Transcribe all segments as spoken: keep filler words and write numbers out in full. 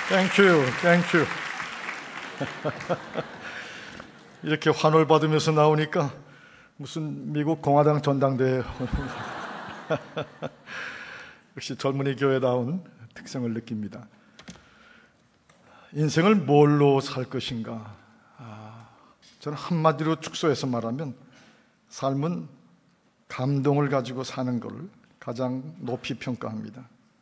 땡큐, 땡큐. 이렇게 환호를 받으면서 나오니까 무슨 미국 공화당 전당대회. 역시 젊은이 교회다운 특성을 느낍니다. 인생을 뭘로 살 것인가? 아, 저는 한마디로 축소해서 말하면 삶은 감동을 가지고 사는 것을 가장 높이 평가합니다.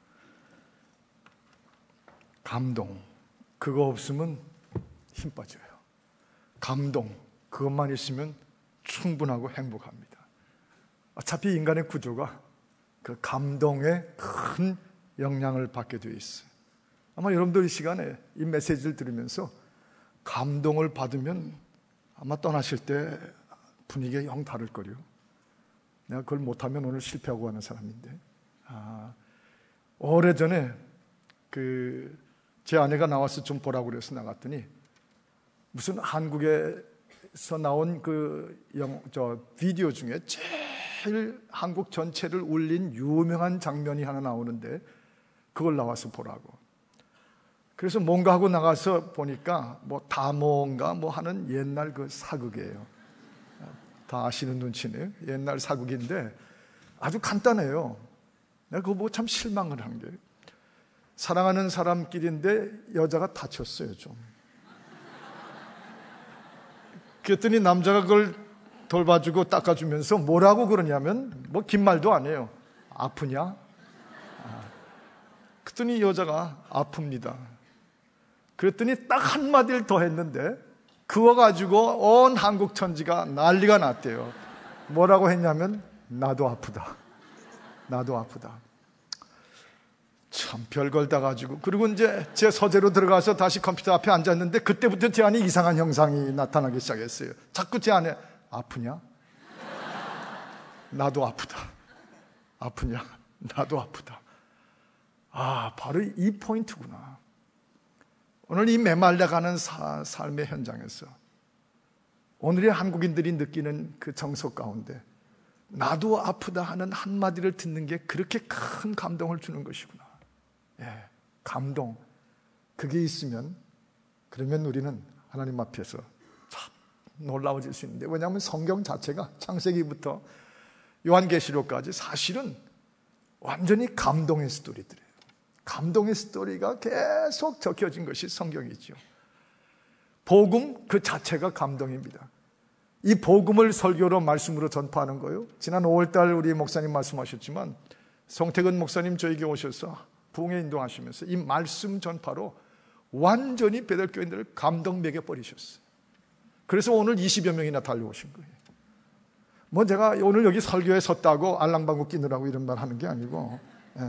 감동, 그거 없으면 힘 빠져요. 감동, 그것만 있으면 충분하고 행복합니다. 어차피 인간의 구조가 그 감동에 큰 영향을 받게 되어 있어요. 아마 여러분들 이 시간에 이 메시지를 들으면서 감동을 받으면 아마 떠나실 때 분위기가 영 다를 거요. 내가 그걸 못하면 오늘 실패하고 가는 사람인데. 아, 오래전에 그 제 아내가 나와서 좀 보라고 그래서 나갔더니 무슨 한국에서 나온 그 영, 저 비디오 중에 제일 한국 전체를 울린 유명한 장면이 하나 나오는데 그걸 나와서 보라고. 그래서 뭔가 하고 나가서 보니까 뭐 다모인가 뭐 하는 옛날 그 사극이에요. 다 아시는 눈치네요. 옛날 사극인데 아주 간단해요. 내가 그거 보고 참 실망을 한 게, 사랑하는 사람끼리인데 여자가 다쳤어요 좀. 그랬더니 남자가 그걸 돌봐주고 닦아주면서 뭐라고 그러냐면 뭐 긴 말도 안 해요. 아프냐? 아. 그랬더니 여자가 아픕니다. 그랬더니 딱 한마디를 더 했는데 그거 가지고 온 한국 천지가 난리가 났대요. 뭐라고 했냐면 나도 아프다. 나도 아프다. 참 별걸 다 가지고. 그리고 이제 제 서재로 들어가서 다시 컴퓨터 앞에 앉았는데 그때부터 제 안에 이상한 형상이 나타나기 시작했어요. 자꾸 제 안에 아프냐? 나도 아프다. 아프냐? 나도 아프다. 아, 바로 이 포인트구나. 오늘 이 메말라가는 사, 삶의 현장에서 오늘의 한국인들이 느끼는 그 정서 가운데 나도 아프다 하는 한마디를 듣는 게 그렇게 큰 감동을 주는 것이구나. 예, 감동. 그게 있으면 그러면 우리는 하나님 앞에서 참 놀라워질 수 있는데, 왜냐하면 성경 자체가 창세기부터 요한계시록까지 사실은 완전히 감동의 스토리들이에요. 감동의 스토리가 계속 적혀진 것이 성경이죠. 복음 그 자체가 감동입니다. 이 복음을 설교로 말씀으로 전파하는 거예요. 지난 오월달 우리 목사님 말씀하셨지만 송태근 목사님 저에게 오셔서 부흥에 인도하시면서 이 말씀 전파로 완전히 베델교인들을 감동 먹여버리셨어요. 그래서 오늘 이십여 명이나 달려오신 거예요. 뭐 제가 오늘 여기 설교에 섰다고 알랑방구 끼느라고 이런 말 하는 게 아니고, 예.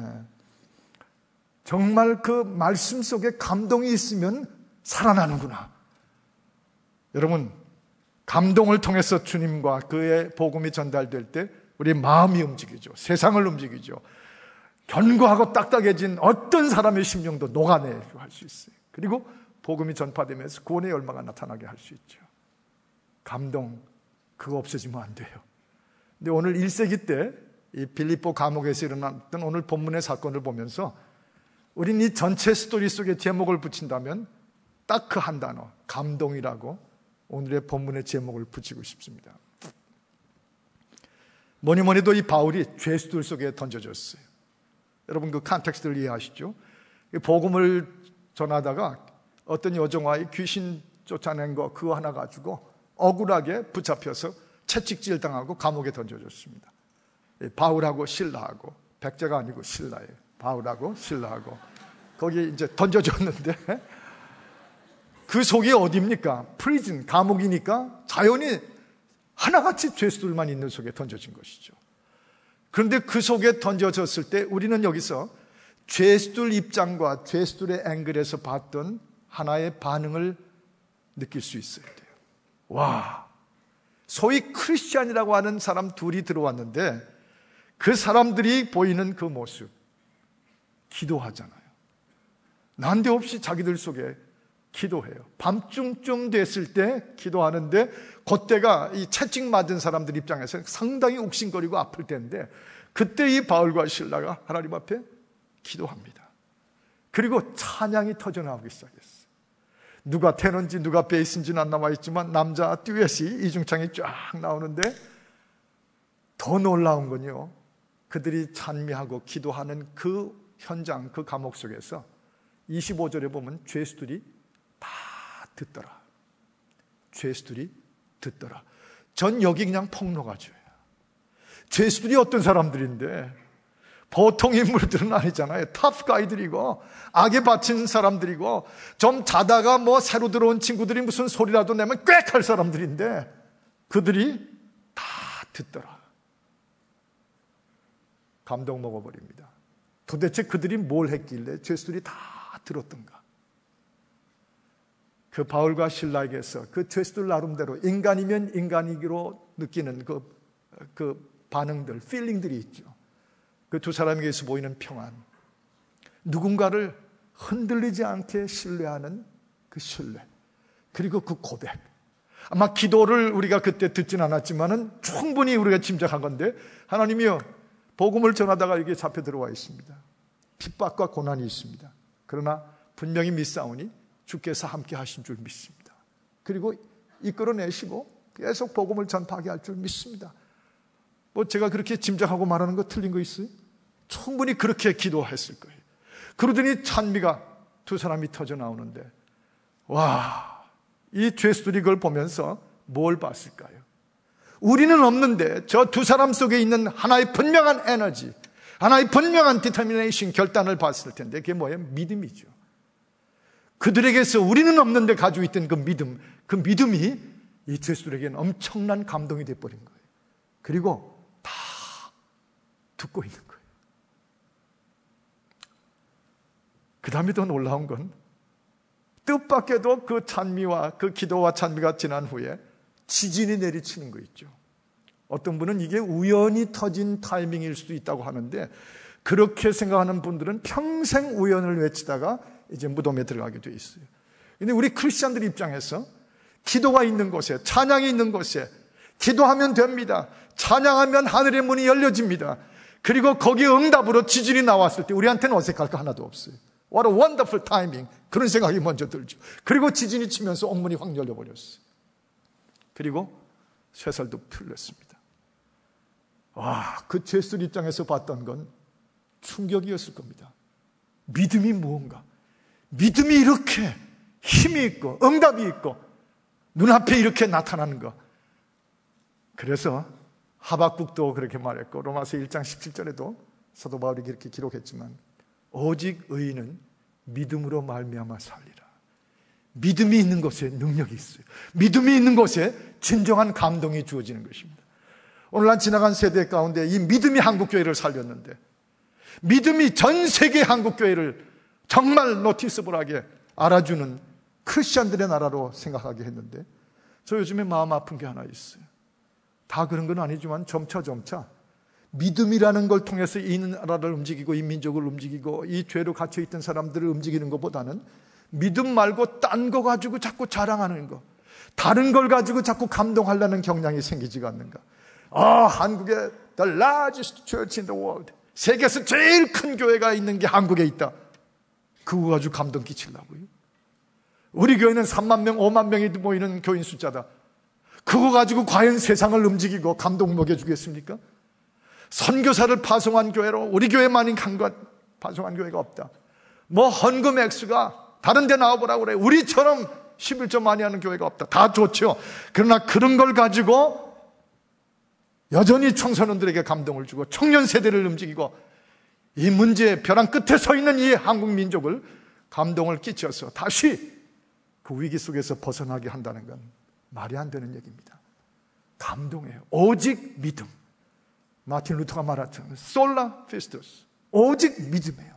정말 그 말씀 속에 감동이 있으면 살아나는구나. 여러분, 감동을 통해서 주님과 그의 복음이 전달될 때 우리 마음이 움직이죠. 세상을 움직이죠. 견고하고 딱딱해진 어떤 사람의 심령도 녹아내려 할 수 있어요. 그리고 복음이 전파되면서 구원의 열마가 나타나게 할 수 있죠. 감동, 그거 없어지면 안 돼요. 근데 오늘 일 세기 때 이 빌립보 감옥에서 일어났던 오늘 본문의 사건을 보면서 우린 이 전체 스토리 속에 제목을 붙인다면 딱 그 한 단어, 감동이라고 오늘의 본문의 제목을 붙이고 싶습니다. 뭐니 뭐니 해도 이 바울이 죄수들 속에 던져졌어요. 여러분 그 컨텍스트를 이해하시죠? 복음을 전하다가 어떤 여종아이 귀신 쫓아낸 거 그거 하나 가지고 억울하게 붙잡혀서 채찍질 당하고 감옥에 던져졌습니다. 바울하고 실라하고, 백제가 아니고 실라예요. 바울하고 실라하고 거기 이제 던져졌는데 그 속이 어디입니까? 프리즌, 감옥이니까 자연히 하나같이 죄수들만 있는 속에 던져진 것이죠. 그런데 그 속에 던져졌을 때 우리는 여기서 죄수들 입장과 죄수들의 앵글에서 봤던 하나의 반응을 느낄 수 있어야 돼요. 와, 소위 크리스찬이라고 하는 사람 둘이 들어왔는데 그 사람들이 보이는 그 모습, 기도하잖아요. 난데없이 자기들 속에 기도해요. 밤중쯤 됐을 때 기도하는데 그때가 이 채찍 맞은 사람들 입장에서 상당히 욱신거리고 아플 때인데 그때 이 바울과 실라가 하나님 앞에 기도합니다. 그리고 찬양이 터져나오기 시작했어요. 누가 테너인지 누가 베이스인지는 안 남아있지만 남자 듀엣이 이중창이 쫙 나오는데 더 놀라운 건요, 그들이 찬미하고 기도하는 그 현장, 그 감옥 속에서 이십오 절에 보면 죄수들이 다 듣더라. 죄수들이 듣더라. 전 여기 그냥 폭로가 줘요. 죄수들이 어떤 사람들인데 보통 인물들은 아니잖아요. 탑가이들이고 악에 바친 사람들이고 좀 자다가 뭐 새로 들어온 친구들이 무슨 소리라도 내면 꽥할 사람들인데 그들이 다 듣더라. 감동 먹어버립니다. 도대체 그들이 뭘 했길래 죄수들이 다 들었던가. 그 바울과 실라에게서 그 죄수들 나름대로 인간이면 인간이기로 느끼는 그, 그 반응들, 필링들이 있죠. 그 두 사람에게서 보이는 평안, 누군가를 흔들리지 않게 신뢰하는 그 신뢰, 그리고 그 고백. 아마 기도를 우리가 그때 듣진 않았지만은 충분히 우리가 짐작한 건데, 하나님이여, 복음을 전하다가 여기에 잡혀 들어와 있습니다. 핍박과 고난이 있습니다. 그러나 분명히 믿사오니 주께서 함께 하신 줄 믿습니다. 그리고 이끌어내시고 계속 복음을 전파하게 할 줄 믿습니다. 뭐 제가 그렇게 짐작하고 말하는 거 틀린 거 있어요? 충분히 그렇게 기도했을 거예요. 그러더니 찬미가 두 사람이 터져 나오는데, 와, 이 죄수들이 그걸 보면서 뭘 봤을까요? 우리는 없는데 저 두 사람 속에 있는 하나의 분명한 에너지, 하나의 분명한 디터미네이션, 결단을 봤을 텐데 그게 뭐예요? 믿음이죠. 그들에게서 우리는 없는데 가지고 있던 그 믿음, 그 믿음이 이 죄수들에게는 엄청난 감동이 되어버린 거예요. 그리고 다 듣고 있는 거예요. 그 다음에 더 놀라운 건 뜻밖에도 그 찬미와 그 기도와 찬미가 지난 후에 지진이 내리치는 거 있죠. 어떤 분은 이게 우연히 터진 타이밍일 수도 있다고 하는데, 그렇게 생각하는 분들은 평생 우연을 외치다가 이제 무덤에 들어가게 돼 있어요. 근데 우리 크리스찬들 입장에서 기도가 있는 곳에, 찬양이 있는 곳에 기도하면 됩니다. 찬양하면 하늘의 문이 열려집니다. 그리고 거기에 응답으로 지진이 나왔을 때 우리한테는 어색할 거 하나도 없어요. What a wonderful timing. 그런 생각이 먼저 들죠. 그리고 지진이 치면서 옥문이 확 열려버렸어요. 그리고 쇠살도 풀렸습니다. 와, 그 죄수들 입장에서 봤던 건 충격이었을 겁니다. 믿음이 무언가, 믿음이 이렇게 힘이 있고 응답이 있고 눈앞에 이렇게 나타나는 것. 그래서 하박국도 그렇게 말했고 로마서 일 장 십칠 절에도 사도 바울이 그렇게 기록했지만, 오직 의인은 믿음으로 말미암아 살리라. 믿음이 있는 곳에 능력이 있어요. 믿음이 있는 곳에 진정한 감동이 주어지는 것입니다. 오늘날 지나간 세대 가운데 이 믿음이 한국교회를 살렸는데, 믿음이 전 세계 한국교회를 정말 노티스블하게 알아주는 크리스찬들의 나라로 생각하게 했는데, 저 요즘에 마음 아픈 게 하나 있어요. 다 그런 건 아니지만 점차 점차 믿음이라는 걸 통해서 이 나라를 움직이고 이 민족을 움직이고 이 죄로 갇혀있던 사람들을 움직이는 것보다는 믿음 말고 딴 거 가지고 자꾸 자랑하는 거, 다른 걸 가지고 자꾸 감동하려는 경향이 생기지가 않는가. 아, 한국의 the largest church in the world, 세계에서 제일 큰 교회가 있는 게 한국에 있다. 그거 가지고 감동 끼치려고요. 우리 교회는 삼만 명, 오만 명이 모이는 교인 숫자다. 그거 가지고 과연 세상을 움직이고 감동 먹여주겠습니까? 선교사를 파송한 교회로 우리 교회만이 간 것, 파송한 교회가 없다. 뭐 헌금 액수가 다른 데 나와보라고 그래. 우리처럼 십일 조 많이 하는 교회가 없다. 다 좋죠. 그러나 그런 걸 가지고 여전히 청소년들에게 감동을 주고 청년 세대를 움직이고 이 문제의 벼랑 끝에 서 있는 이 한국 민족을 감동을 끼쳐서 다시 그 위기 속에서 벗어나게 한다는 건 말이 안 되는 얘기입니다. 감동이에요. 오직 믿음. 마틴 루터가 말했던 솔라 피스토스, 오직 믿음이에요.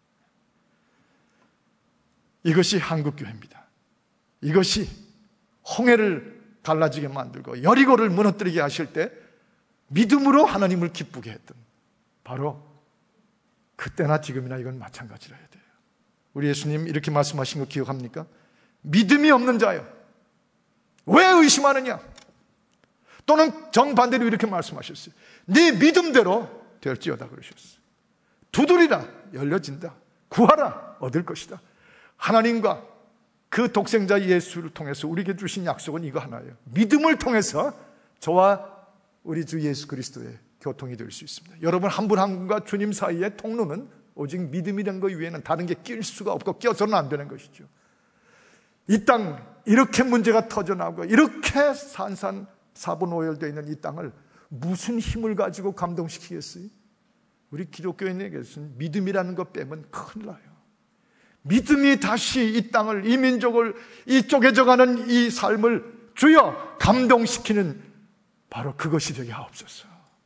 이것이 한국교회입니다. 이것이 홍해를 갈라지게 만들고 여리고를 무너뜨리게 하실 때 믿음으로 하나님을 기쁘게 했던, 바로 그때나 지금이나 이건 마찬가지라 해야 돼요. 우리 예수님 이렇게 말씀하신 거 기억합니까? 믿음이 없는 자요, 왜 의심하느냐? 또는 정반대로 이렇게 말씀하셨어요. 네 믿음대로 될지어다 그러셨어요. 두드리라 열려진다. 구하라 얻을 것이다. 하나님과 그 독생자 예수를 통해서 우리에게 주신 약속은 이거 하나예요. 믿음을 통해서 저와 우리 주 예수 그리스도의 교통이 될 수 있습니다. 여러분 한 분 한 분과 주님 사이의 통로는 오직 믿음이라는 것 이외에는 다른 게 낄 수가 없고 껴서는 안 되는 것이죠. 이 땅 이렇게 문제가 터져나오고 이렇게 산산사분오열되어 있는 이 땅을 무슨 힘을 가지고 감동시키겠어요? 우리 기독교인에게서는 믿음이라는 것 빼면 큰일 나요. 믿음이 다시 이 땅을, 이 민족을, 이 쪼개져가는 이 삶을 주여 감동시키는 바로 그것이 되게 하옵소서.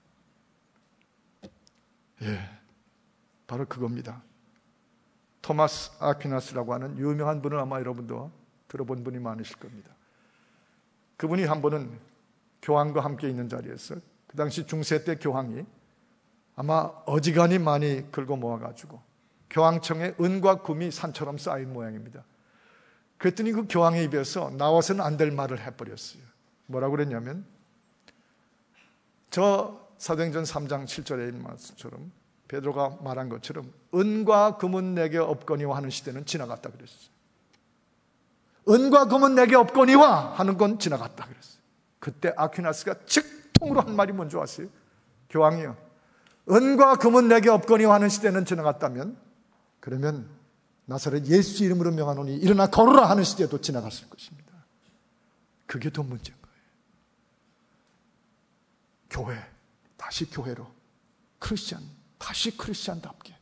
예, 바로 그겁니다. 토마스 아퀴나스라고 하는 유명한 분을 아마 여러분도 들어본 분이 많으실 겁니다. 그분이 한 번은 교황과 함께 있는 자리에서 그 당시 중세 때 교황이 아마 어지간히 많이 긁어 모아가지고 교황청에 은과 금이 산처럼 쌓인 모양입니다. 그랬더니 그 교황의 입에서 나와서는 안 될 말을 해버렸어요. 뭐라고 그랬냐면 저 사도행전 삼 장 칠 절에 있는 말씀처럼 베드로가 말한 것처럼 은과 금은 내게 없거니와 하는 시대는 지나갔다 그랬어요. 은과 금은 내게 없거니와 하는 건 지나갔다 그랬어요. 그때 아퀴나스가 즉통으로 한 말이 뭔지 아세요? 교황이요, 은과 금은 내게 없거니와 하는 시대는 지나갔다면 그러면 나사렛 예수 이름으로 명하노니 일어나 걸으라 하는 시대도 지나갔을 것입니다. 그게 더 문제인 거예요. 교회, 다시 교회로, 크리스찬, 다시 크리스찬답게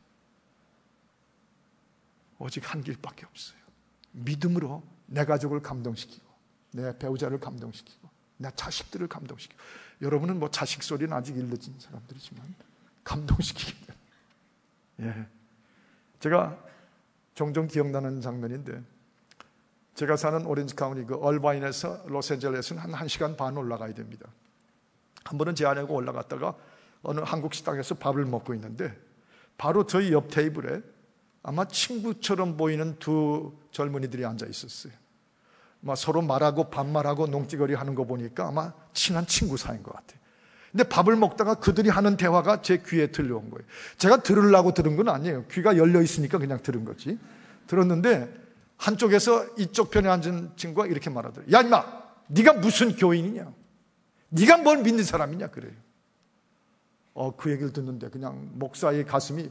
오직 한 길밖에 없어요. 믿음으로 내 가족을 감동시키고 내 배우자를 감동시키고 내 자식들을 감동시키고, 여러분은 뭐 자식 소리는 아직 일러진 사람들이지만 감동시키게 돼요. 예. 제가 종종 기억나는 장면인데, 제가 사는 오렌지 카운티 그 얼바인에서 로스앤젤레스는 한 1시간 반 올라가야 됩니다. 한 번은 제 아내가 올라갔다가 어느 한국 식당에서 밥을 먹고 있는데 바로 저희 옆 테이블에 아마 친구처럼 보이는 두 젊은이들이 앉아 있었어요. 막 서로 말하고 반말하고 농찌거리 하는 거 보니까 아마 친한 친구 사이인 것 같아요. 근데 밥을 먹다가 그들이 하는 대화가 제 귀에 들려온 거예요. 제가 들으려고 들은 건 아니에요. 귀가 열려 있으니까 그냥 들은 거지. 들었는데 한쪽에서 이쪽 편에 앉은 친구가 이렇게 말하더래요. 야 임마, 네가 무슨 교인이냐? 네가 뭘 믿는 사람이냐? 그래요. 어, 그 얘기를 듣는데 그냥 목사의 가슴이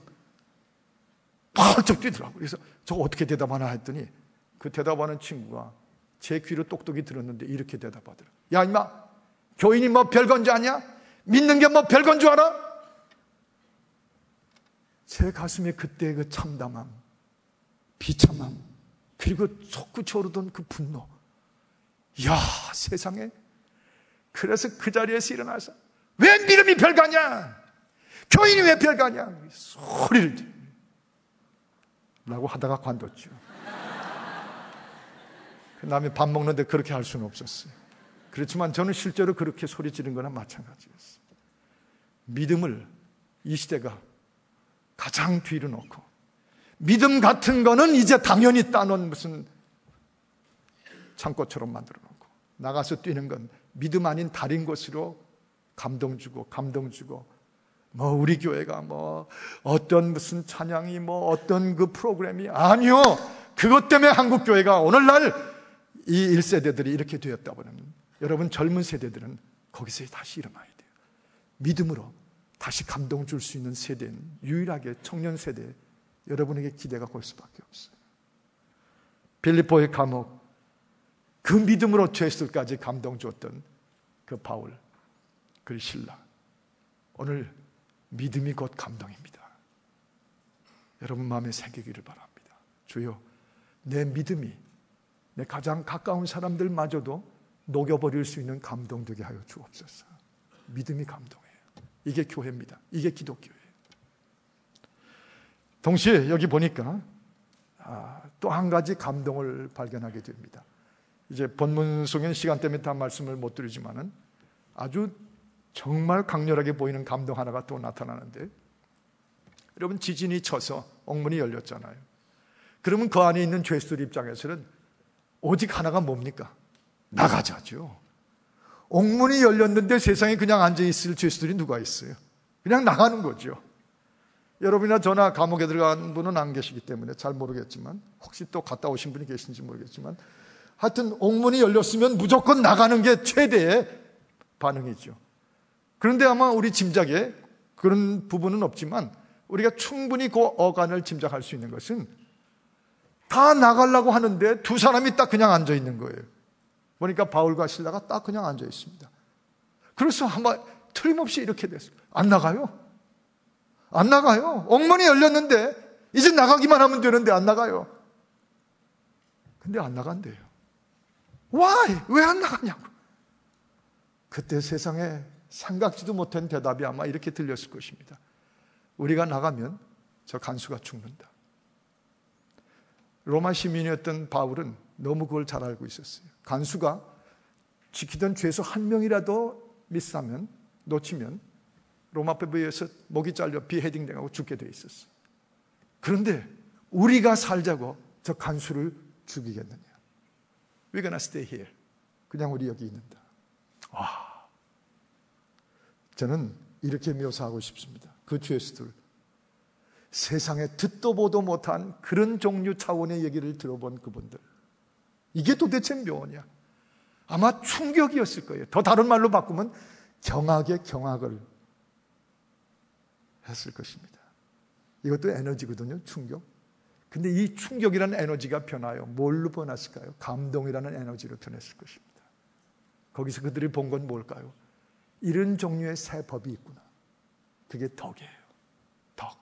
펄쩍 뛰더라고요. 그래서 저거 어떻게 대답하나 했더니 그 대답하는 친구가 제 귀로 똑똑히 들었는데 이렇게 대답하더라고요. 야 임마, 교인이 뭐 별건 줄 아냐? 믿는 게 뭐 별건 줄 알아? 제 가슴에 그때 그 참담함, 비참함, 그리고 솟구쳐 오르던 그 분노. 이야, 세상에. 그래서 그 자리에서 일어나서 왜 믿음이 별가냐? 교인이 왜 별가냐? 소리를 라고 하다가 관뒀죠. 그 다음에 밥 먹는데 그렇게 할 수는 없었어요. 그렇지만 저는 실제로 그렇게 소리 지른 거나 마찬가지였어요. 믿음을 이 시대가 가장 뒤로 놓고, 믿음 같은 거는 이제 당연히 따놓은 무슨 창고처럼 만들어 놓고, 나가서 뛰는 건 믿음 아닌 다른 것으로 감동 주고 감동 주고, 뭐 우리 교회가 뭐 어떤 무슨 찬양이 뭐 어떤 그 프로그램이 아니요, 그것 때문에 한국 교회가 오늘날 이 일 세대들이 이렇게 되었다고는, 여러분 젊은 세대들은 거기서 다시 일어나야 돼요. 믿음으로 다시 감동 줄 수 있는 세대는 유일하게 청년 세대, 여러분에게 기대가 걸 수밖에 없어요. 빌립보의 감옥, 그 믿음으로 죄수들까지 감동 줬던 그 바울, 그 신라, 오늘 믿음이 곧 감동입니다. 여러분 마음에 새기기를 바랍니다. 주여, 내 믿음이 내 가장 가까운 사람들마저도 녹여버릴 수 있는 감동 되게 하여 주옵소서. 믿음이 감동이에요. 이게 교회입니다. 이게 기독교예요. 동시에 여기 보니까 아, 또 한 가지 감동을 발견하게 됩니다. 이제 본문 속에는 시간 때문에 다 말씀을 못 드리지만은 아주 정말 강렬하게 보이는 감동 하나가 또 나타나는데, 여러분 지진이 쳐서 옥문이 열렸잖아요. 그러면 그 안에 있는 죄수들 입장에서는 오직 하나가 뭡니까? 나가자죠. 옥문이 열렸는데 세상에 그냥 앉아있을 죄수들이 누가 있어요? 그냥 나가는 거죠. 여러분이나 저나 감옥에 들어간 분은 안 계시기 때문에 잘 모르겠지만, 혹시 또 갔다 오신 분이 계신지 모르겠지만, 하여튼 옥문이 열렸으면 무조건 나가는 게 최대의 반응이죠. 그런데 아마 우리 짐작에 그런 부분은 없지만 우리가 충분히 그 어간을 짐작할 수 있는 것은 다 나가려고 하는데 두 사람이 딱 그냥 앉아 있는 거예요. 보니까 바울과 실라가 딱 그냥 앉아 있습니다. 그래서 한번 틀림없이 이렇게 됐어요. 안 나가요? 안 나가요. 옥문이 열렸는데 이제 나가기만 하면 되는데 안 나가요. 근데 안 나간대요. Why? 왜 안 나가냐고. 그때 세상에 생각지도 못한 대답이 아마 이렇게 들렸을 것입니다. 우리가 나가면 저 간수가 죽는다. 로마 시민이었던 바울은 너무 그걸 잘 알고 있었어요. 간수가 지키던 죄수 한 명이라도 미스하면, 놓치면 로마법에 의해서 목이 잘려 비헤딩 당하고 죽게 돼 있었어요. 그런데 우리가 살자고 저 간수를 죽이겠느냐. We're gonna stay here. 그냥 우리 여기 있는다. 와, 저는 이렇게 묘사하고 싶습니다. 그 죄수들, 세상에 듣도 보도 못한 그런 종류 차원의 얘기를 들어본 그분들, 이게 도대체 묘냐? 아마 충격이었을 거예요. 더 다른 말로 바꾸면 경악의 경악을 했을 것입니다. 이것도 에너지거든요. 충격. 근데 이 충격이라는 에너지가 변하여 뭘로 변했을까요? 감동이라는 에너지로 변했을 것입니다. 거기서 그들이 본 건 뭘까요? 이런 종류의 새 법이 있구나. 그게 덕이에요. 덕.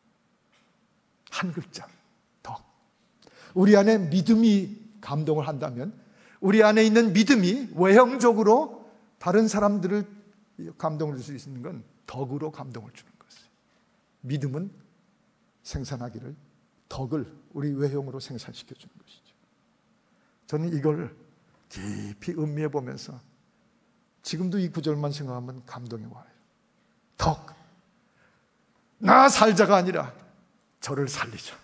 한 글자, 덕. 우리 안에 믿음이 감동을 한다면 우리 안에 있는 믿음이 외형적으로 다른 사람들을 감동을 줄 수 있는 건 덕으로 감동을 주는 것이에요. 믿음은 생산하기를, 덕을 우리 외형으로 생산시켜 주는 것이죠. 저는 이걸 깊이 음미해 보면서 지금도 이 구절만 생각하면 감동이 와요. 덕. 나 살자가 아니라 저를 살리자.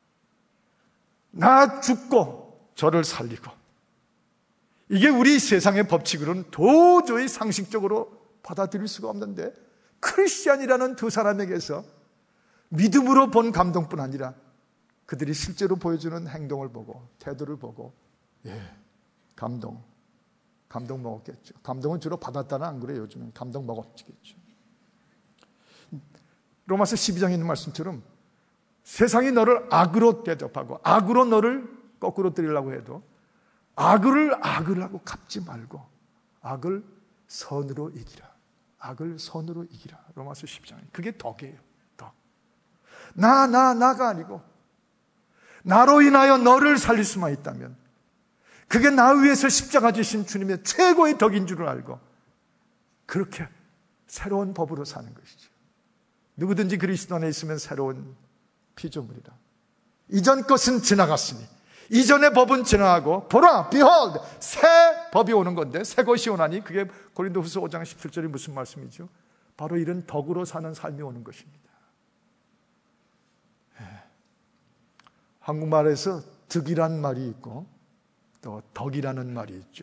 나 죽고 저를 살리고. 이게 우리 세상의 법칙으로는 도저히 상식적으로 받아들일 수가 없는데, 크리스찬이라는 두 사람에게서 믿음으로 본 감동뿐 아니라 그들이 실제로 보여주는 행동을 보고 태도를 보고, 예, 감동 감동 먹었겠죠. 감동은 주로 받았다는 안 그래요. 요즘은 감동 먹었겠죠. 로마서 십이 장에 있는 말씀처럼 세상이 너를 악으로 대접하고 악으로 너를 거꾸로 때리려고 해도 악을 악을 하고 갚지 말고 악을 선으로 이기라. 악을 선으로 이기라. 로마서 십이 장에. 그게 덕이에요. 덕. 나, 나, 나가 아니고 나로 인하여 너를 살릴 수만 있다면 그게 나 위해서 십자가 지신 주님의 최고의 덕인 줄을 알고 그렇게 새로운 법으로 사는 것이죠. 누구든지 그리스도 안에 있으면 새로운 피조물이라. 이전 것은 지나갔으니 이전의 법은 지나가고 보라, behold, 새 법이 오는 건데 새 것이 오나니 그게 고린도후서 오 장 십칠 절이 무슨 말씀이죠? 바로 이런 덕으로 사는 삶이 오는 것입니다. 네. 한국말에서 덕이란 말이 있고 또 덕이라는 말이 있죠.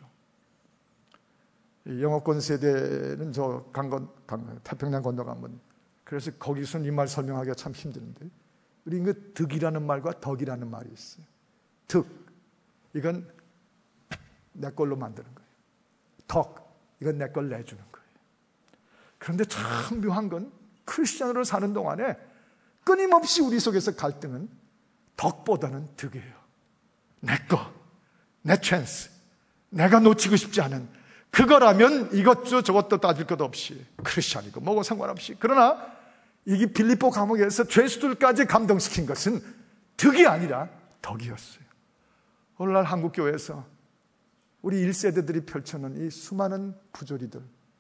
영어권 세대는 저 강건, 강, 태평양 건너가면 그래서 거기서는 이 말 설명하기가 참 힘드는데 우리 그 덕이라는 말과 덕이라는 말이 있어요. 덕, 이건 내 걸로 만드는 거예요. 덕, 이건 내 걸 내주는 거예요. 그런데 참 묘한 건 크리스천으로 사는 동안에 끊임없이 우리 속에서 갈등은 덕보다는 덕이에요. 내 거, 내 찬스, 내가 놓치고 싶지 않은 그거라면 이것도 저것도 따질 것 없이 크리스천이고 뭐고 상관없이. 그러나 이게 빌립보 감옥에서 죄수들까지 감동시킨 것은 덕이 아니라 덕이었어요. 오늘날 한국교회에서 우리 일 세대들이 펼쳐놓은 이 수많은 부조리들,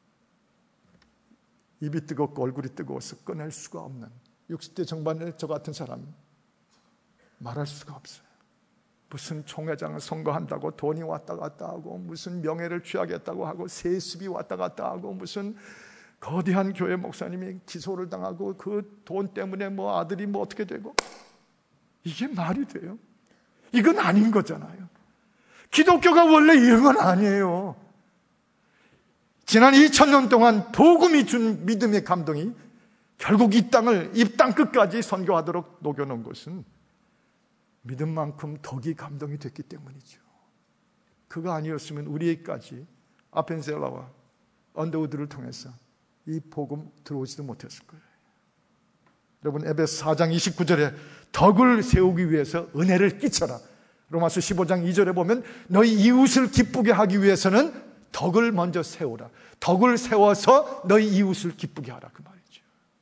입이 뜨겁고 얼굴이 뜨거워서 꺼낼 수가 없는 육십 대 정반의 저 같은 사람 말할 수가 없어요. 무슨 총회장을 선거한다고 돈이 왔다 갔다 하고 무슨 명예를 취하겠다고 하고 세습이 왔다 갔다 하고 무슨 거대한 교회 목사님이 기소를 당하고 그 돈 때문에 뭐 아들이 뭐 어떻게 되고, 이게 말이 돼요? 이건 아닌 거잖아요. 기독교가 원래 이런 건 아니에요. 지난 이천 년 동안 복음이 준 믿음의 감동이 결국 이 땅을 이 땅 끝까지 선교하도록 녹여놓은 것은 믿음만큼 덕이 감동이 됐기 때문이죠. 그거 아니었으면 우리에게까지 아펜셀라와 언더우드를 통해서 이 복음 들어오지도 못했을 거예요. 여러분, 에베소 사 장 이십구 절에 덕을 세우기 위해서 은혜를 끼쳐라. 로마서 십오 장 이 절에 보면 너희 이웃을 기쁘게 하기 위해서는 덕을 먼저 세우라. 덕을 세워서 너희 이웃을 기쁘게 하라. 그 말이죠.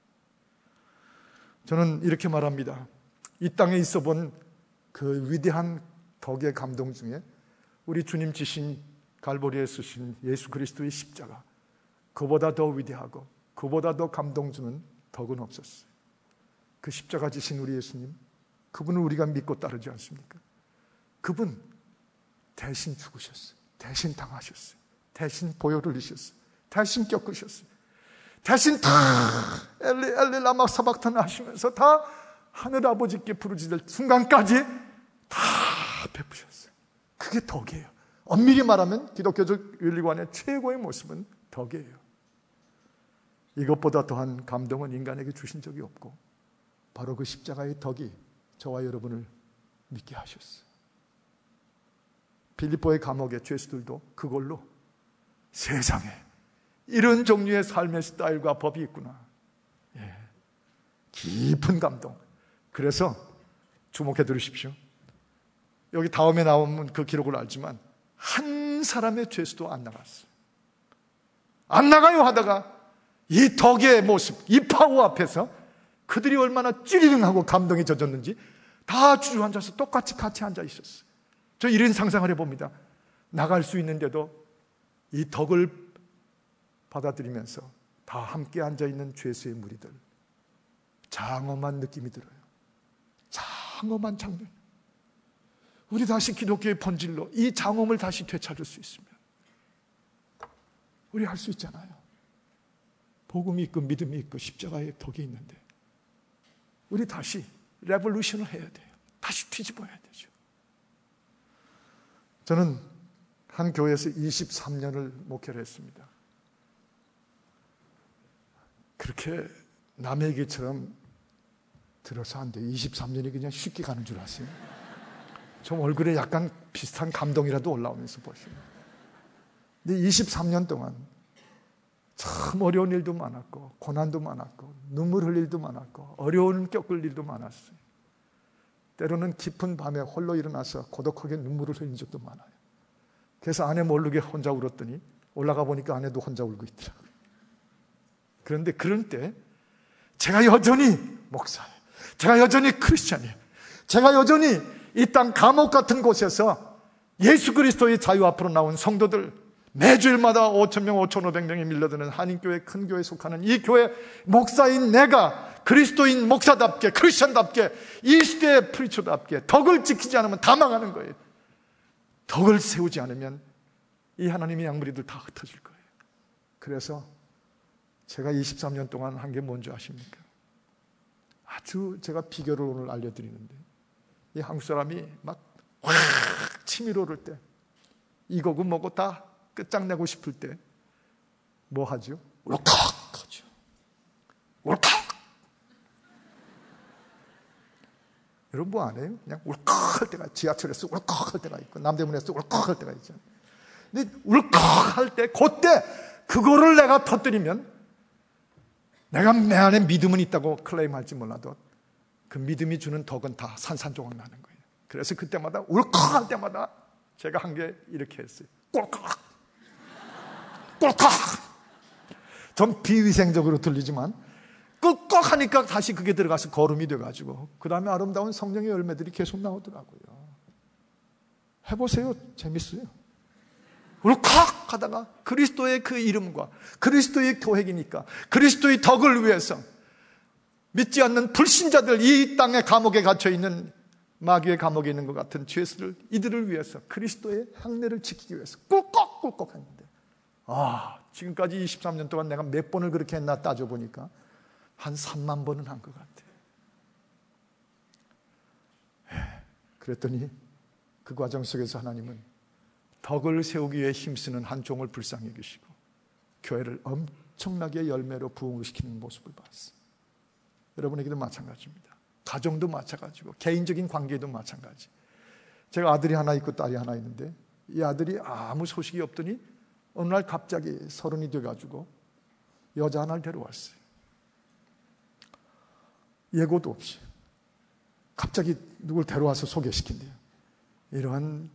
저는 이렇게 말합니다. 이 땅에 있어 본 그 위대한 덕의 감동 중에 우리 주님 지신 갈보리에 쓰신 예수 그리스도의 십자가, 그보다 더 위대하고 그보다 더 감동 주는 덕은 없었어요. 그 십자가 지신 우리 예수님, 그분을 우리가 믿고 따르지 않습니까? 그분 대신 죽으셨어요. 대신 당하셨어요. 대신 보혈을 흘리셨어요. 대신 겪으셨어요. 대신 다 엘리 엘리 라마 사박탄 하시면서 다 하늘아버지께 부르짖을 순간까지 다 베푸셨어요. 그게 덕이에요. 엄밀히 말하면 기독교적 윤리관의 최고의 모습은 덕이에요. 이것보다 더한 감동은 인간에게 주신 적이 없고 바로 그 십자가의 덕이 저와 여러분을 믿게 하셨어요. 빌립보의 감옥의 죄수들도 그걸로 세상에 이런 종류의 삶의 스타일과 법이 있구나. 예. 깊은 감동. 그래서 주목해 들으십시오. 여기 다음에 나오면 그 기록을 알지만 한 사람의 죄수도 안 나갔어요. 안 나가요 하다가 이 덕의 모습, 이 파워 앞에서 그들이 얼마나 찌리릉하고 감동에 젖었는지 다 주저앉아서 똑같이 같이 앉아 있었어요. 저 이런 상상을 해봅니다. 나갈 수 있는데도 이 덕을 받아들이면서 다 함께 앉아있는 죄수의 무리들, 장엄한 느낌이 들어요. 장엄한 장면. 우리 다시 기독교의 본질로 이 장엄을 다시 되찾을 수 있으면 우리 할 수 있잖아요. 복음이 있고 믿음이 있고 십자가의 덕이 있는데 우리 다시 레볼루션을 해야 돼요. 다시 뒤집어야 되죠. 저는 한 교회에서 이십삼 년을 목회를 했습니다. 그렇게 남의 얘기처럼 들어서 안 돼요. 이십삼 년이 그냥 쉽게 가는 줄 아세요? 좀 얼굴에 약간 비슷한 감동이라도 올라오면서 보시면. 근데 이십삼 년 동안 참 어려운 일도 많았고 고난도 많았고 눈물 흘릴 일도 많았고 어려운 겪을 일도 많았어요. 때로는 깊은 밤에 홀로 일어나서 고독하게 눈물을 흘린 적도 많아요. 그래서 아내 모르게 혼자 울었더니 올라가 보니까 아내도 혼자 울고 있더라고요. 그런데 그럴 때 제가 여전히 목사예요. 제가 여전히 크리스찬이에요. 제가 여전히 이 땅 감옥 같은 곳에서 예수 그리스도의 자유 앞으로 나온 성도들 매주일마다 오천 명, 오천오백 명이 밀려드는 한인교회 큰 교회에 속하는 이 교회 목사인 내가 그리스도인 목사답게 크리스찬답게 이 시대의 프리처답게 덕을 지키지 않으면 다 망하는 거예요. 덕을 세우지 않으면 이 하나님의 양무리들 다 흩어질 거예요. 그래서 제가 이십삼 년 동안 한 게 뭔지 아십니까? 아주 제가 비결을 오늘 알려드리는데 이 한국 사람이 막 확 치밀어 오를 때 이거고 뭐고 다 끝장내고 싶을 때 뭐 하죠? 울컥 하죠. 울컥. 여러분 뭐 안 해요? 그냥 울컥 할 때가 지하철에서 울컥 할 때가 있고 남대문에서 울컥 할 때가 있잖아요. 근데 울컥 할 때 그때 그거를 내가 터뜨리면 내가 내 안에 믿음은 있다고 클레임할지 몰라도 그 믿음이 주는 덕은 다 산산조각 나는 거예요. 그래서 그때마다 울컥 할 때마다 제가 한 게 이렇게 했어요. 꿀꺽 꿀꺽. 좀 비위생적으로 들리지만 꿀꺽 하니까 다시 그게 들어가서 거름이 돼가지고 그 다음에 아름다운 성령의 열매들이 계속 나오더라고요. 해보세요. 재밌어요. 울컥 하다가 그리스도의 그 이름과 그리스도의 교회이니까 그리스도의 덕을 위해서 믿지 않는 불신자들, 이 땅의 감옥에 갇혀있는 마귀의 감옥에 있는 것 같은 죄수들, 이들을 위해서 그리스도의 향례를 지키기 위해서 꿀꺽꿀꺽 했는데 아, 지금까지 이십삼 년 동안 내가 몇 번을 그렇게 했나 따져보니까 한 삼만 번은 한 것 같아요. 그랬더니 그 과정 속에서 하나님은 덕을 세우기 위해 힘쓰는 한 종을 불쌍히 여기시고 교회를 엄청나게 열매로 부흥시키는 모습을 봤어요. 여러분에게도 마찬가지입니다. 가정도 마찬가지고 개인적인 관계도 마찬가지. 제가 아들이 하나 있고 딸이 하나 있는데 이 아들이 아무 소식이 없더니 어느 날 갑자기 서른이 돼가지고 여자 하나를 데려왔어요. 예고도 없이 갑자기 누굴 데려와서 소개시킨대요. 이러한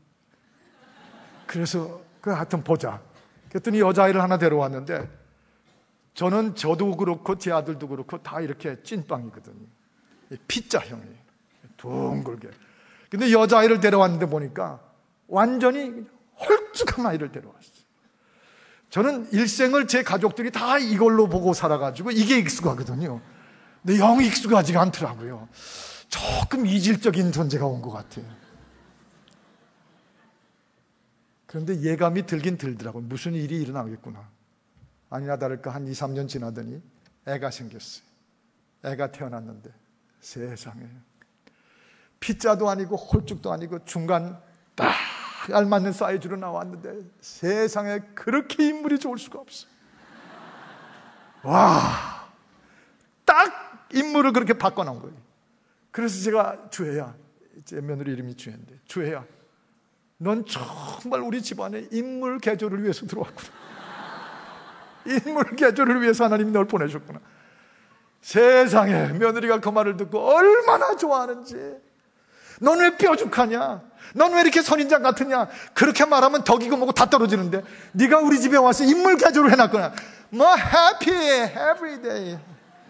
그래서 그 하여튼 보자. 그랬더니 여자아이를 하나 데려왔는데 저는 저도 그렇고 제 아들도 그렇고 다 이렇게 찐빵이거든요. 피자형이에요. 둥글게. 근데 여자아이를 데려왔는데 보니까 완전히 홀쭉한 아이를 데려왔어요. 저는 일생을 제 가족들이 다 이걸로 보고 살아가지고 이게 익숙하거든요. 근데 영 익숙하지가 않더라고요. 조금 이질적인 존재가 온 것 같아요. 그런데 예감이 들긴 들더라고요. 무슨 일이 일어나겠구나. 아니나 다를까 한 이, 삼 년 지나더니 애가 생겼어요. 애가 태어났는데 세상에 피자도 아니고 홀쭉도 아니고 중간 딱 알맞는 사이즈로 나왔는데 세상에 그렇게 인물이 좋을 수가 없어요. 와, 딱 인물을 그렇게 바꿔놓은 거예요. 그래서 제가 주혜야, 제 며느리 이름이 주혜인데 주혜야, 넌 정말 우리 집안에 인물 개조를 위해서 들어왔구나. 인물 개조를 위해서 하나님이 널 보내셨구나. 세상에 며느리가 그 말을 듣고 얼마나 좋아하는지. 넌 왜 뾰족하냐? 넌 왜 이렇게 선인장 같으냐? 그렇게 말하면 덕이고 뭐고 다 떨어지는데 네가 우리 집에 와서 인물 개조를 해놨구나. 뭐 happy every day.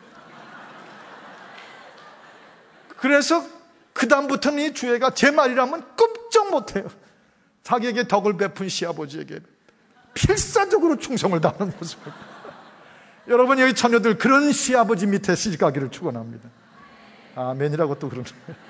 그래서 그 다음부터는 이 주혜가 제 말이라면 꼼짝 못해요. 자기에게 덕을 베푼 시아버지에게 필사적으로 충성을 다하는 모습을. 여러분 여기 처녀들 그런 시아버지 밑에 시집가기를 축원합니다. 아멘이라고 또 그러는 거예요.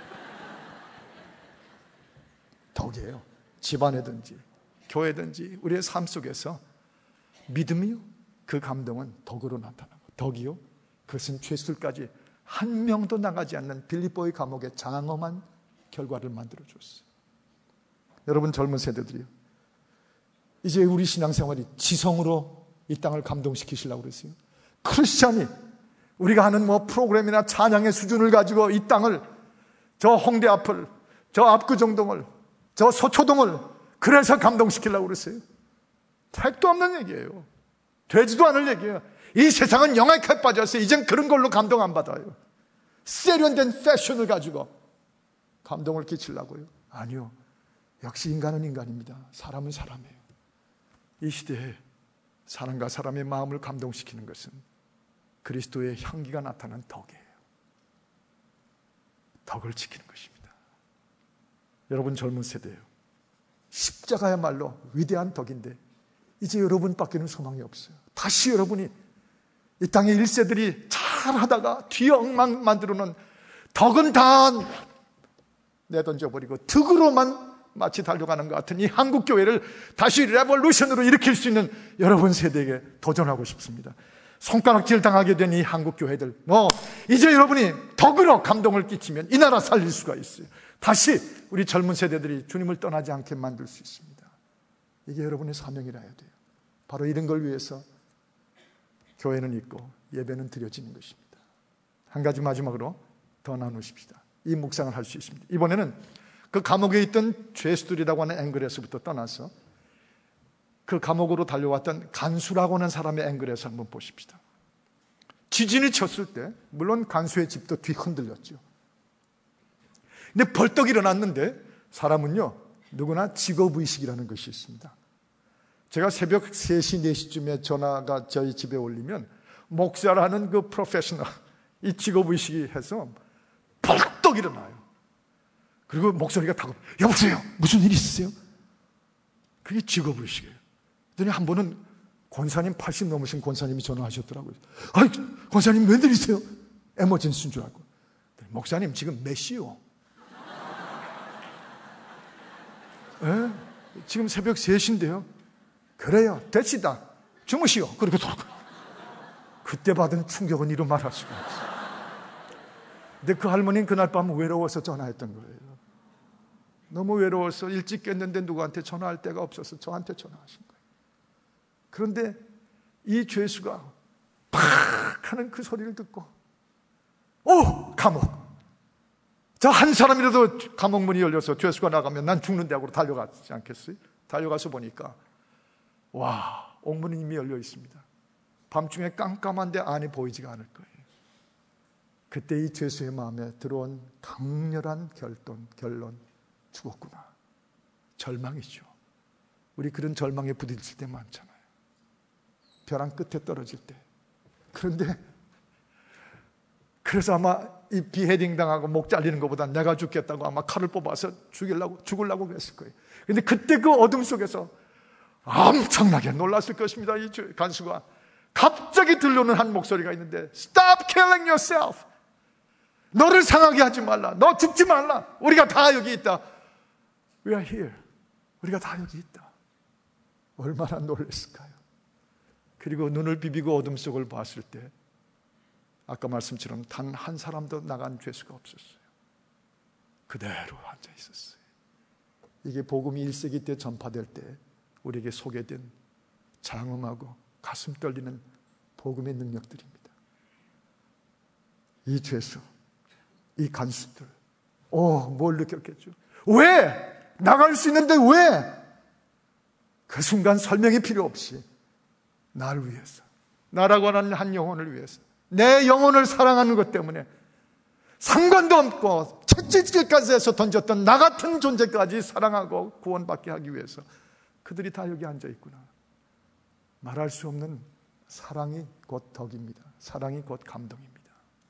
덕이에요. 집안에든지 교회든지 우리의 삶 속에서 믿음이요, 그 감동은 덕으로 나타나고 덕이요, 그것은 죄술까지 한 명도 나가지 않는 빌립보의 감옥의 장엄한 결과를 만들어줬어요. 여러분 젊은 세대들이요, 이제 우리 신앙생활이 지성으로 이 땅을 감동시키시려고 그랬어요. 크리스찬이 우리가 하는 뭐 프로그램이나 찬양의 수준을 가지고 이 땅을, 저 홍대 앞을, 저 압구정동을, 저 서초동을 그래서 감동시키려고 그랬어요. 택도 없는 얘기예요. 되지도 않을 얘기예요. 이 세상은 영악하게 빠졌어요. 이젠 그런 걸로 감동 안 받아요. 세련된 패션을 가지고 감동을 끼치려고요. 아니요, 역시 인간은 인간입니다. 사람은 사람이에요. 이 시대에 사람과 사람의 마음을 감동시키는 것은 그리스도의 향기가 나타난 덕이에요. 덕을 지키는 것입니다. 여러분 젊은 세대예요. 십자가야말로 위대한 덕인데 이제 여러분밖에는 소망이 없어요. 다시 여러분이 이 땅의 일세들이 잘하다가 뒤에 엉망 만들어놓은 덕은 다 내던져버리고 덕으로만 마치 달려가는 것 같은 이 한국교회를 다시 레볼루션으로 일으킬 수 있는 여러분 세대에게 도전하고 싶습니다. 손가락질 당하게 된 이 한국교회들, 뭐 이제 여러분이 덕으로 감동을 끼치면 이 나라 살릴 수가 있어요. 다시 우리 젊은 세대들이 주님을 떠나지 않게 만들 수 있습니다. 이게 여러분의 사명이라 해야 돼요. 바로 이런 걸 위해서 교회는 있고 예배는 드려지는 것입니다. 한 가지 마지막으로 더 나누십시다. 이 묵상을 할 수 있습니다. 이번에는 그 감옥에 있던 죄수들이라고 하는 앵글에서부터 떠나서 그 감옥으로 달려왔던 간수라고 하는 사람의 앵글에서 한번 보십시다. 지진이 쳤을 때 물론 간수의 집도 뒤흔들렸죠. 근데 벌떡 일어났는데 사람은요, 누구나 직업의식이라는 것이 있습니다. 제가 새벽 세 시, 네 시쯤에 전화가 저희 집에 올리면 목사라는 그 프로페셔널, 이 직업의식이 해서 벌떡 일어나요. 그리고 목소리가 다급, 여보세요, 무슨 일 있으세요? 그게 직업의식이에요. 그랬더니 한 번은 권사님, 팔십 넘으신 권사님이 전화하셨더라고요. 아이, 권사님 웬일이세요? 에머전시인 줄 알고. 목사님 지금 몇 시요? 에? 지금 새벽 세 시인데요. 그래요, 됐시다, 주무시오. 그렇게 돌아가요. 그때 받은 충격은 이루 말할 수가 없어요. 근데 그 할머니는 그날 밤 외로워서 전화했던 거예요. 너무 외로워서 일찍 깼는데 누구한테 전화할 데가 없어서 저한테 전화하신 거예요. 그런데 이 죄수가 팍 하는 그 소리를 듣고 오! 감옥. 자, 한 사람이라도 감옥 문이 열려서 죄수가 나가면 난 죽는 대학으로 달려가지 않겠어요? 달려가서 보니까 와, 옥문은 이미 열려 있습니다. 밤중에 깜깜한데 안이 보이지가 않을 거예요. 그때 이 죄수의 마음에 들어온 강렬한 결론, 결론, 죽었구나. 절망이죠. 우리 그런 절망에 부딪힐 때 많잖아요. 벼랑 끝에 떨어질 때. 그런데 그래서 아마 이 비헤딩 당하고 목 잘리는 것보다 내가 죽겠다고 아마 칼을 뽑아서 죽이려고, 죽으려고 그랬을 거예요. 근데 그때 그 어둠 속에서 엄청나게 놀랐을 것입니다. 이 간수가. 갑자기 들려오는 한 목소리가 있는데 Stop killing yourself. 너를 상하게 하지 말라. 너 죽지 말라. 우리가 다 여기 있다. We are here. 우리가 다 여기 있다. 얼마나 놀랐을까요? 그리고 눈을 비비고 어둠 속을 봤을 때 아까 말씀처럼 단 한 사람도 나간 죄수가 없었어요. 그대로 앉아 있었어요. 이게 복음이 일 세기 때 전파될 때 우리에게 소개된 장엄하고 가슴 떨리는 복음의 능력들입니다. 이 죄수, 이 간수들, 오, 뭘 느꼈겠죠? 왜? 나갈 수 있는데 왜? 그 순간 설명이 필요 없이 나를 위해서, 나라고 하는 한 영혼을 위해서, 내 영혼을 사랑하는 것 때문에 상관도 없고 채찍질까지 해서 던졌던 나 같은 존재까지 사랑하고 구원받게 하기 위해서 그들이 다 여기 앉아 있구나. 말할 수 없는 사랑이 곧 덕입니다. 사랑이 곧 감동입니다.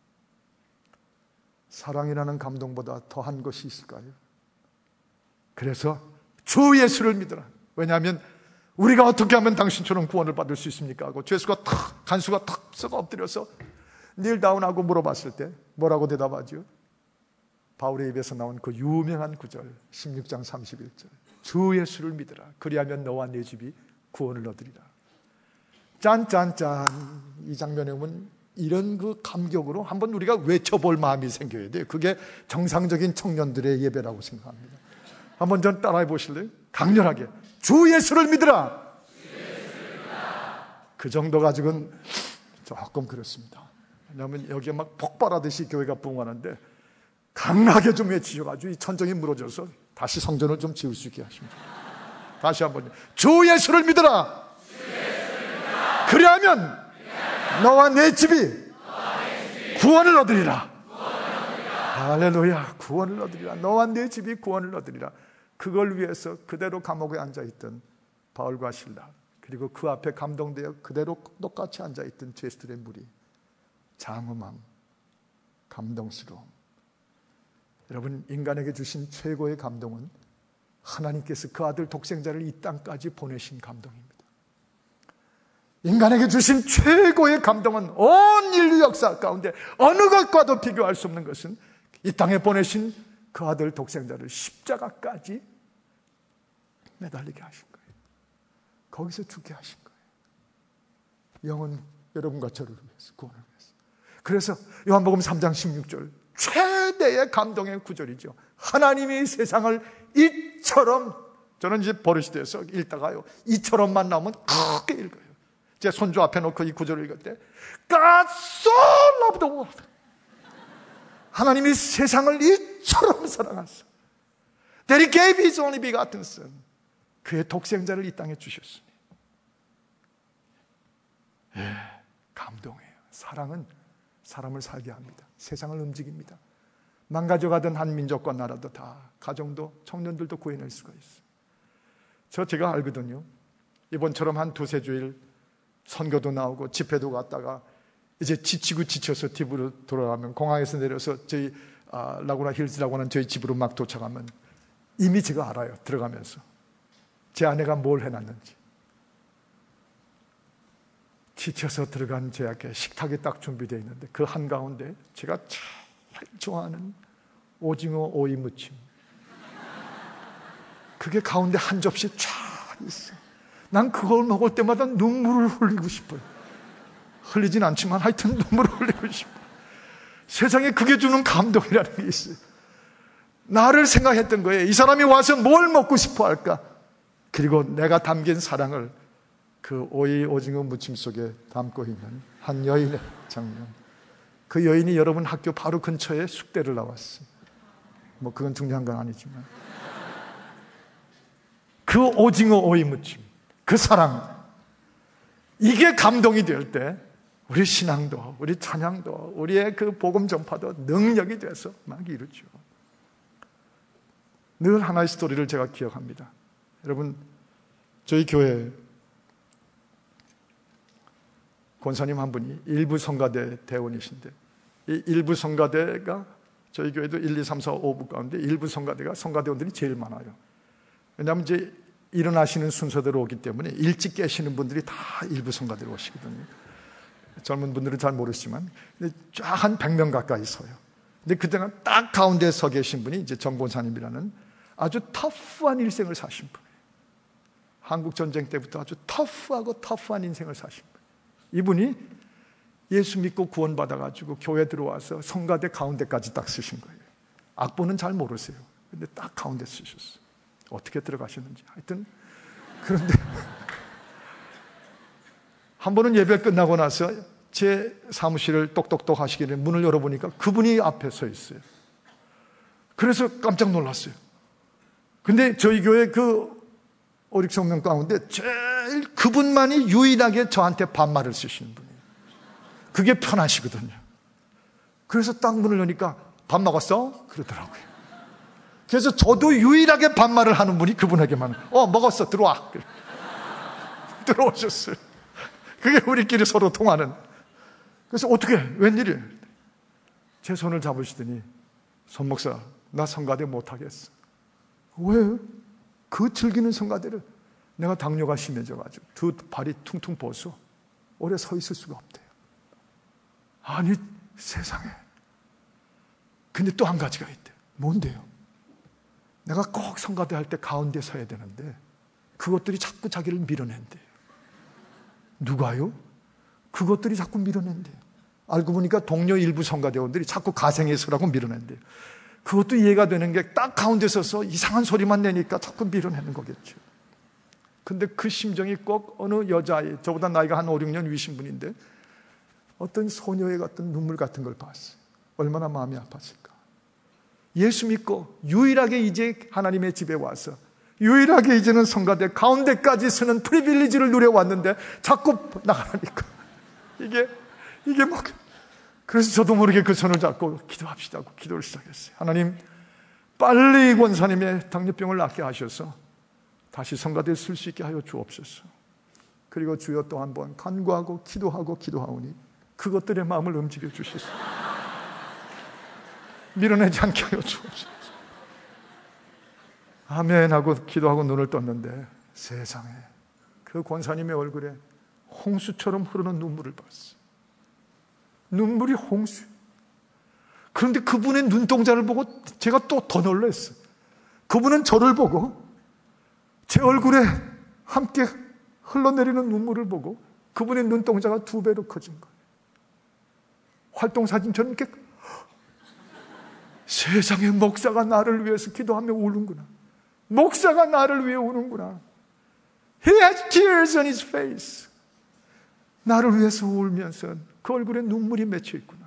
사랑이라는 감동보다 더한 것이 있을까요? 그래서 주 예수를 믿어라. 왜냐하면 우리가 어떻게 하면 당신처럼 구원을 받을 수 있습니까? 하고 죄수가 탁, 간수가 탁 썩어 엎드려서 닐다운하고 물어봤을 때 뭐라고 대답하죠? 바울의 입에서 나온 그 유명한 구절 십육 장 삼십일 절 주 예수를 믿어라. 그리하면 너와 네 집이 구원을 얻으리라. 짠짠짠. 이 장면에 보면 이런 그 감격으로 한번 우리가 외쳐볼 마음이 생겨야 돼요. 그게 정상적인 청년들의 예배라고 생각합니다. 한번 전 따라해 보실래요? 강렬하게 주 예수를 믿으라. 그 정도 가지고는 조금 그렇습니다. 왜냐하면 여기에 막 폭발하듯이 교회가 부흥하는데 강하게 좀 외치셔가지고 이 천정이 무너져서 다시 성전을 좀 지을 수 있게 하십니다. 다시 한번요. 주 예수를 믿으라. 그리하면 너와 내 집이 구원을 얻으리라. 할렐루야. 구원을 얻으리라. 너와 내 집이 구원을 얻으리라. 그걸 위해서 그대로 감옥에 앉아있던 바울과 실라, 그리고 그 앞에 감동되어 그대로 똑같이 앉아있던 죄수들의 무리, 장엄함, 감동스러움. 여러분, 인간에게 주신 최고의 감동은 하나님께서 그 아들 독생자를 이 땅까지 보내신 감동입니다. 인간에게 주신 최고의 감동은 온 인류 역사 가운데 어느 것과도 비교할 수 없는 것은 이 땅에 보내신 그 아들 독생자를 십자가까지 매달리게 하신 거예요. 거기서 죽게 하신 거예요. 영은 여러분과 저를 위해서, 구원을 위해서. 그래서 요한복음 삼 장 십육 절 최대의 감동의 구절이죠. 하나님이 세상을 이처럼, 저는 이제 버릇이 돼서 읽다가요 이처럼만 나오면 크게 읽어요. 제 손주 앞에 놓고 이 구절을 읽을 때 God so loved the world. 하나님이 세상을 이처럼 사랑하사 that He gave His only begotten Son. 그의 독생자를 이 땅에 주셨으니. 예, 감동해요. 사랑은 사람을 살게 합니다. 세상을 움직입니다. 망가져가던 한 민족과 나라도 다, 가정도, 청년들도 구해낼 수가 있어요. 저 제가 알거든요. 이번처럼 한 두세 주일 선교도 나오고 집회도 갔다가 이제 지치고 지쳐서 집으로 돌아가면, 공항에서 내려서 저희 아, 라구나 힐즈라고 하는 저희 집으로 막 도착하면 이미 제가 알아요. 들어가면서 제 아내가 뭘 해놨는지. 지쳐서 들어간 제 앞에 식탁이 딱 준비되어 있는데 그 한가운데 제가 제일 좋아하는 오징어 오이 무침, 그게 가운데 한 접시 쫙 있어요. 난 그걸 먹을 때마다 눈물을 흘리고 싶어요. 흘리진 않지만 하여튼 눈물을 흘리고 싶어요. 세상에 그게 주는 감동이라는 게 있어요. 나를 생각했던 거예요. 이 사람이 와서 뭘 먹고 싶어 할까? 그리고 내가 담긴 사랑을 그 오이 오징어 무침 속에 담고 있는 한 여인의 장면. 그 여인이 여러분 학교 바로 근처에 숙대를 나왔어요. 뭐 그건 중요한 건 아니지만 그 오징어 오이 무침, 그 사랑, 이게 감동이 될 때 우리 신앙도, 우리 찬양도, 우리의 그 복음 전파도 능력이 돼서 막 이루죠. 늘 하나의 스토리를 제가 기억합니다. 여러분, 저희 교회 권사님 한 분이 일부 성가대 대원이신데, 이 일부 성가대가 저희 교회도 일, 이, 삼, 사, 오 부 가운데 일부 성가대가 성가대원들이 제일 많아요. 왜냐하면 이제 일어나시는 순서대로 오기 때문에 일찍 깨시는 분들이 다 일부 성가대로 오시거든요. 젊은 분들은 잘 모르시지만 쫙 한 백 명 가까이 서요. 근데 그때가 딱 가운데 서 계신 분이 이제 정 권사님이라는 아주 터프한 일생을 사신 분이에요. 한국 전쟁 때부터 아주 터프하고 터프한 인생을 사신 분. 이분이 예수 믿고 구원받아가지고 교회 들어와서 성가대 가운데까지 딱 쓰신 거예요. 악보는 잘 모르세요. 근데 딱 가운데 쓰셨어요. 어떻게 들어가셨는지. 하여튼 그런데 한 번은 예배 끝나고 나서 제 사무실을 똑똑똑 하시길래 문을 열어보니까 그분이 앞에 서 있어요. 그래서 깜짝 놀랐어요. 근데 저희 교회 그 오륙성명 가운데 제일 그분만이 유일하게 저한테 반말을 쓰시는 분이에요. 그게 편하시거든요. 그래서 딱 문을 여니까 밥 먹었어? 그러더라고요. 그래서 저도 유일하게 반말을 하는 분이 그분에게만, 어 먹었어, 들어와. 들어오셨어요. 그게 우리끼리 서로 통하는. 그래서 어떻게 웬일이에요? 제 손을 잡으시더니, 손 목사, 나 성가대 못하겠어. 왜? 그 즐기는 성가대를 내가 당뇨가 심해져가지고 두 발이 퉁퉁 벗어 오래 서 있을 수가 없대요. 아니 세상에. 근데 또 한 가지가 있대요. 뭔데요? 내가 꼭 성가대 할 때 가운데 서야 되는데 그것들이 자꾸 자기를 밀어낸대요. 누가요? 그것들이 자꾸 밀어낸대요. 알고 보니까 동료 일부 성가대원들이 자꾸 가생에 서라고 밀어낸대요. 그것도 이해가 되는 게 딱 가운데 서서 이상한 소리만 내니까 자꾸 밀어내는 거겠죠. 근데 그 심정이 꼭 어느 여자아이, 저보다 나이가 한 오, 육 년 위신 분인데 어떤 소녀의 같은 눈물 같은 걸 봤어요. 얼마나 마음이 아팠을까. 예수 믿고 유일하게 이제 하나님의 집에 와서 유일하게 이제는 성가대 가운데까지 서는 프리빌리지를 누려왔는데 자꾸 나가라니까. 이게 이게 뭐. 그래서 저도 모르게 그 손을 잡고 기도합시다고 기도를 시작했어요. 하나님, 빨리 권사님의 당뇨병을 낫게 하셔서 다시 성가대에 쓸 수 있게 하여 주옵소서. 그리고 주여 또 한 번 간구하고 기도하고 기도하오니 그것들의 마음을 움직여 주셔서 밀어내지 않게 하여 주옵소서. 아멘 하고 기도하고 눈을 떴는데 세상에 그 권사님의 얼굴에 홍수처럼 흐르는 눈물을 봤어요. 눈물이 홍수. 그런데 그분의 눈동자를 보고 제가 또 더 놀랐어요. 그분은 저를 보고 제 얼굴에 함께 흘러내리는 눈물을 보고 그분의 눈동자가 두 배로 커진 거예요. 활동사진처럼 이렇게. 세상에, 목사가 나를 위해서 기도하며 우는구나. 목사가 나를 위해 우는구나. He has tears on his face. 나를 위해서 울면서 그 얼굴에 눈물이 맺혀 있구나.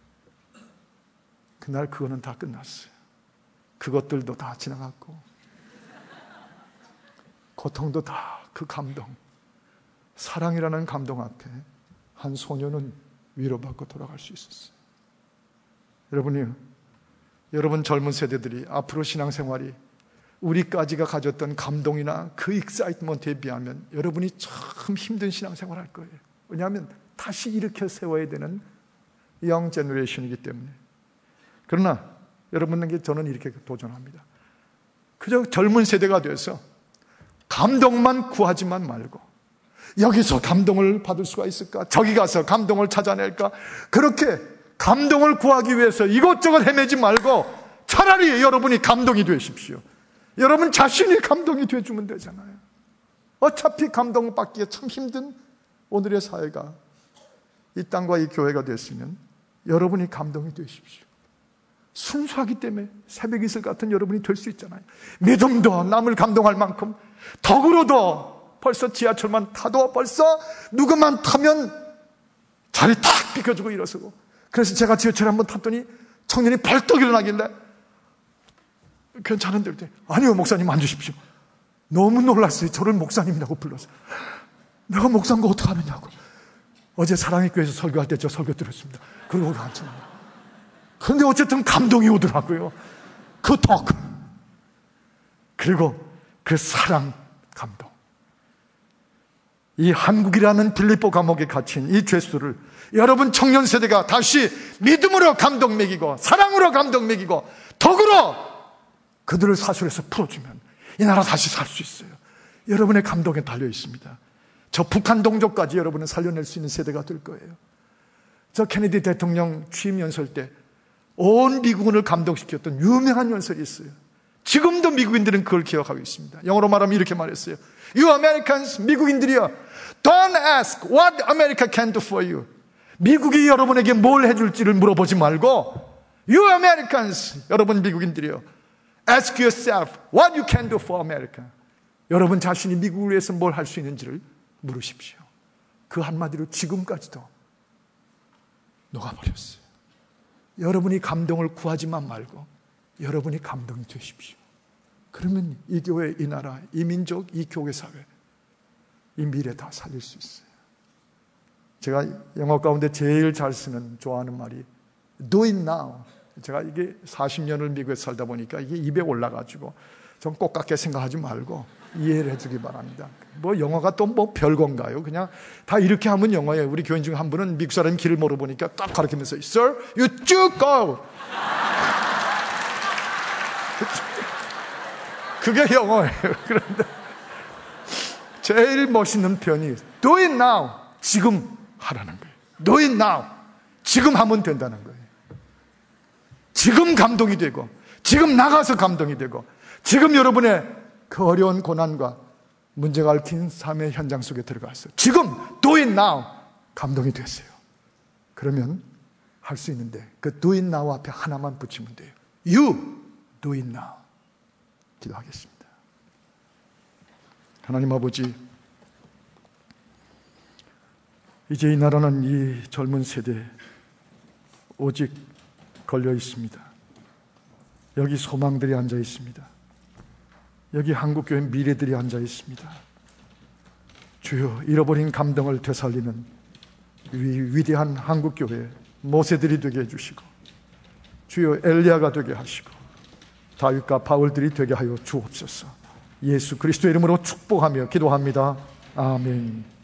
그날 그거는 다 끝났어요. 그것들도 다 지나갔고 고통도 다 그 감동, 사랑이라는 감동 앞에 한 소녀는 위로받고 돌아갈 수 있었어요. 여러분이, 여러분 젊은 세대들이 앞으로 신앙생활이 우리까지가 가졌던 감동이나 그 익사이트먼트에 비하면 여러분이 참 힘든 신앙생활 할 거예요. 왜냐하면 다시 일으켜 세워야 되는 영 제너레이션이기 때문에. 그러나 여러분에게 저는 이렇게 도전합니다. 그저 젊은 세대가 돼서 감동만 구하지만 말고 여기서 감동을 받을 수가 있을까? 저기 가서 감동을 찾아낼까? 그렇게 감동을 구하기 위해서 이것저것 헤매지 말고 차라리 여러분이 감동이 되십시오. 여러분 자신이 감동이 되주면 되잖아요. 어차피 감동받기에 참 힘든 오늘의 사회가 이 땅과 이 교회가 됐으면 여러분이 감동이 되십시오. 순수하기 때문에 새벽 이슬 같은 여러분이 될 수 있잖아요. 믿음도 남을 감동할 만큼, 덕으로도 벌써 지하철만 타도 벌써 누구만 타면 자리 탁 비켜주고 일어서고, 그래서 제가 지하철에 한번 탔더니 청년이 벌떡 일어나길래 괜찮은데 그랬더니 아니요 목사님 앉으십시오. 너무 놀랐어요. 저를 목사님이라고 불렀어요. 내가 목사인 거 어떻게 하느냐고. 어제 사랑의 교회에서 설교할 때 저 설교 들었습니다. 그리고 앉잖아요. 그런데 어쨌든 감동이 오더라고요. 그 토크. 그리고 그 사랑 감동. 이 한국이라는 빌립보 감옥에 갇힌 이 죄수를 여러분 청년 세대가 다시 믿음으로 감동 먹이고 사랑으로 감동 먹이고 덕으로 그들을 사술에서 풀어주면 이 나라 다시 살 수 있어요. 여러분의 감동에 달려 있습니다. 저 북한 동족까지 여러분은 살려낼 수 있는 세대가 될 거예요. 저 케네디 대통령 취임 연설 때 온 미국인을 감동시켰던 유명한 연설이 있어요. 지금도 미국인들은 그걸 기억하고 있습니다. 영어로 말하면 이렇게 말했어요. You Americans, 미국인들이여, don't ask what America can do for you. 미국이 여러분에게 뭘 해줄지를 물어보지 말고 You Americans, 여러분 미국인들이여, ask yourself what you can do for America. 여러분 자신이 미국을 위해서 뭘 할 수 있는지를 물으십시오. 그 한마디로 지금까지도 녹아버렸어요. 여러분이 감동을 구하지만 말고 여러분이 감동이 되십시오. 그러면 이 교회, 이 나라, 이 민족, 이 교회 사회, 이 미래 다 살릴 수 있어요. 제가 영어 가운데 제일 잘 쓰는, 좋아하는 말이 Do it now. 제가 이게 사십 년을 미국에 살다 보니까 이게 입에 올라가지고 좀 꽃같게 생각하지 말고 이해를 해주기 바랍니다. 뭐 영어가 또 뭐 별건가요? 그냥 다 이렇게 하면 영어예요. 우리 교인 중 한 분은 미국 사람이 길을 물어보니까 딱 가르치면서 Sir, you 쭉 go. 그게 영어예요. 그런데 제일 멋있는 표현이 Do it now. 지금 하라는 거예요. Do it now. 지금 하면 된다는 거예요. 지금 감동이 되고 지금 나가서 감동이 되고 지금 여러분의 그 어려운 고난과 문제가 얽힌 삶의 현장 속에 들어가서 지금 do it now 감동이 됐어요. 그러면 할 수 있는데 그 do it now 앞에 하나만 붙이면 돼요. You do it now. 기도하겠습니다. 하나님 아버지, 이제 이 나라는 이 젊은 세대에 오직 걸려 있습니다. 여기 소망들이 앉아 있습니다. 여기 한국교회 미래들이 앉아 있습니다. 주여, 잃어버린 감동을 되살리는 위, 위대한 한국교회 모세들이 되게 해주시고, 주여 엘리야가 되게 하시고 다윗과 바울들이 되게 하여 주옵소서. 예수 그리스도의 이름으로 축복하며 기도합니다. 아멘.